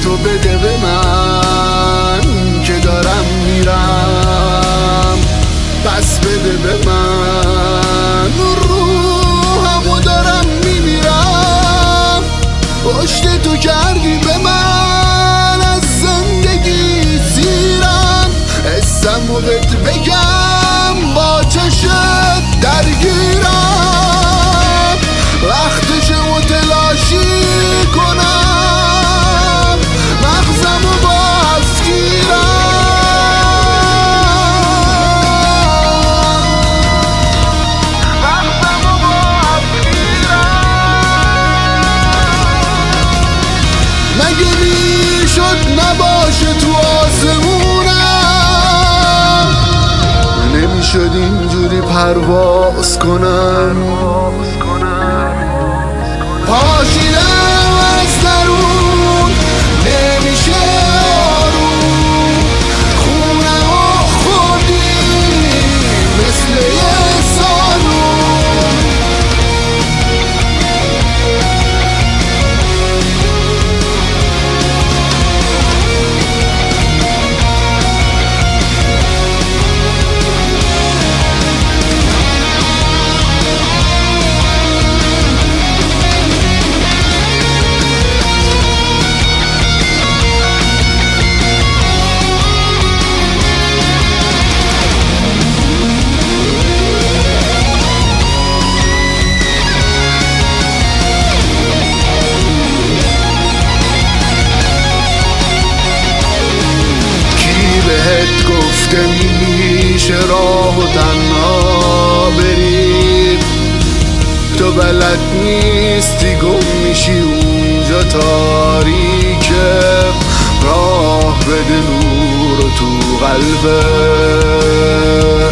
تو بده به من که دارم میرم، پس بده به من روحمو دارم میمیرم. پشت تو کردی به من از زندگی سیرم، حسمو بهت بگم با چشت درگیرم. وقتشه متلاشی کنم، مغزمو باز مگه میشد نباشه تو آسمونم، نمیشد اینجوری پرواز کنم. پاشیدم از درون نمیشه آروم، خونمو خوردی مثل یه سالون. گفته میشه راه و تنها بری، تو بلد نیستی گم میشی اونجا تاریکه. راه بده نور تو قلبت،